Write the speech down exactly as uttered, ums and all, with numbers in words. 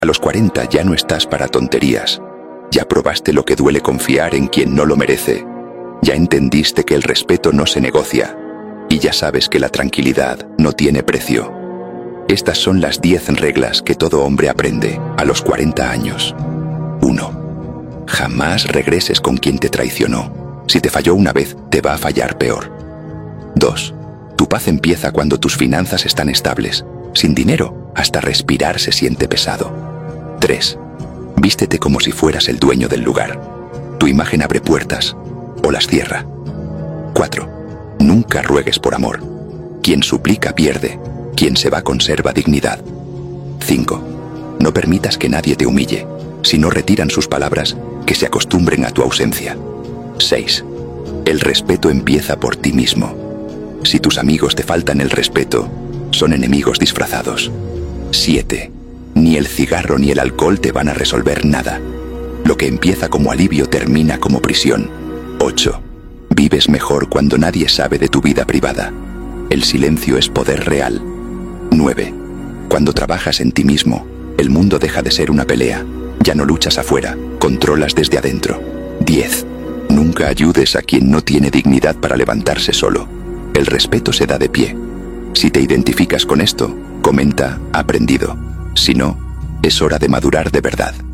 A los cuarenta ya no estás para tonterías. Ya probaste lo que duele confiar en quien no lo merece. Ya entendiste que el respeto no se negocia. Y ya sabes que la tranquilidad no tiene precio. Estas son las diez reglas que todo hombre aprende a los cuarenta años. uno. Jamás regreses con quien te traicionó. Si te falló una vez, te va a fallar peor. dos. Tu paz empieza cuando tus finanzas están estables. Sin dinero, hasta respirar se siente pesado. tres. Vístete como si fueras el dueño del lugar. Tu imagen abre puertas o las cierra. cuatro. Nunca ruegues por amor. Quien suplica pierde. Quien se va conserva dignidad. cinco. No permitas que nadie te humille. Si no retiran sus palabras, que se acostumbren a tu ausencia. seis. El respeto empieza por ti mismo. Si tus amigos te faltan el respeto, son enemigos disfrazados. siete. Ni el cigarro ni el alcohol te van a resolver nada. Lo que empieza como alivio termina como prisión. ocho. Vives mejor cuando nadie sabe de tu vida privada. El silencio es poder real. nueve. Cuando trabajas en ti mismo, el mundo deja de ser una pelea. Ya no luchas afuera, controlas desde adentro. diez. Nunca ayudes a quien no tiene dignidad para levantarse solo. El respeto se da de pie. Si te identificas con esto, comenta aprendido. Si no, es hora de madurar de verdad.